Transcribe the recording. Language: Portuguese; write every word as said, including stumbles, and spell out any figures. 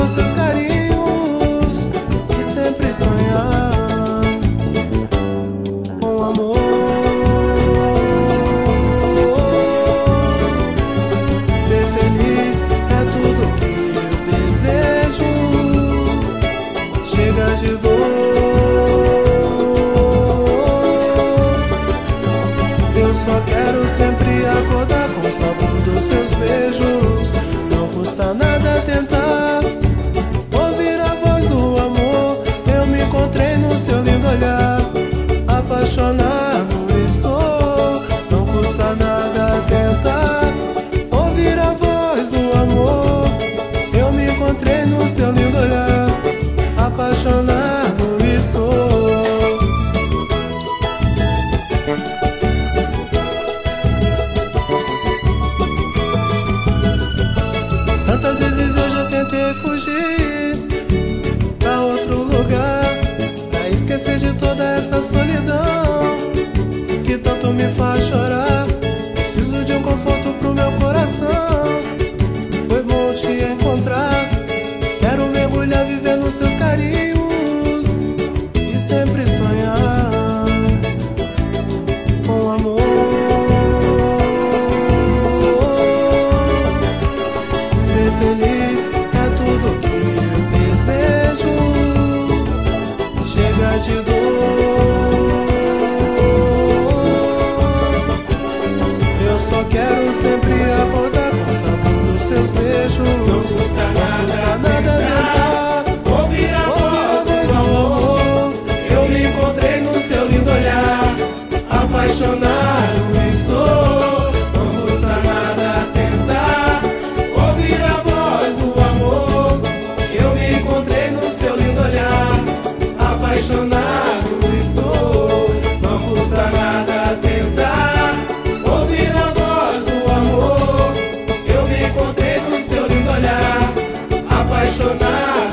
nos seus carinhos e sempre sonhar com amor. Ser feliz é tudo que eu desejo. Chega de dor, eu só quero sempre acordar com o sabor dos seus beijos. Não custa nada tentar ouvir a voz do amor. Eu me encontrei no seu lindo olhar, apaixonado estou. Não custa nada tentar ouvir a voz do amor. Eu me encontrei no seu lindo olhar, apaixonado estou. Tantas vezes eu já tentei fugir pra outro lugar, pra esquecer de toda essa solidão que tanto me faz chorar. Preciso de um conforto pro meu coração. Foi bom te encontrar. Quero mergulhar, viver nos seus carinhos e sempre sonhar com amor. Ser feliz é tudo que eu desejo. Chega de dor, eu só quero sempre acordar com o sabor dos seus beijos. Não custa nada tentar ouvir a voz do amor. Eu me encontrei no seu lindo olhar, apaixonado estou. Não custa nada tentar ouvir a voz do amor. Eu me encontrei no seu lindo olhar, apaixonado estou. Não custa nada tentar ouvir a voz do amor. Eu me encontrei no seu lindo olhar, apaixonado.